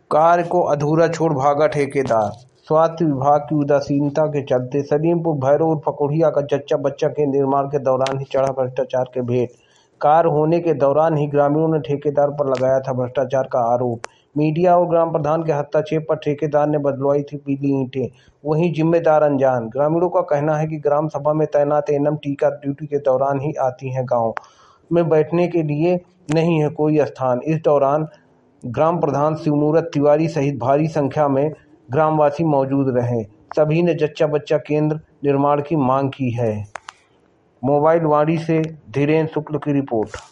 कार्य को अधूरा छोड़ भागा ठेकेदार। स्वास्थ्य विभाग की उदासीनता के चलते सलीमपुर भैरव और फकुड़िया का जच्चा बच्चा के निर्माण के दौरान ही चढ़ा भ्रष्टाचार के भेद। कार्य होने के दौरान ही ग्रामीणों ने ठेकेदार पर लगाया था भ्रष्टाचार का आरोप। मीडिया और ग्राम प्रधान के हस्तक्षेप पर ठेकेदार ने बदलवाई थी पीली ईंटें, वहीं जिम्मेदार अनजान। ग्रामीणों का कहना है कि ग्राम सभा में तैनात एनएम टीका ड्यूटी के दौरान ही आती हैं, गाँव में बैठने के लिए नहीं है कोई स्थान। इस दौरान ग्राम प्रधान शिवमूर्त तिवारी सहित भारी संख्या में ग्रामवासी मौजूद रहे। सभी ने जच्चा बच्चा केंद्र निर्माण की मांग की है। मोबाइल वाणी से धीरेन्द्र शुक्ल की रिपोर्ट।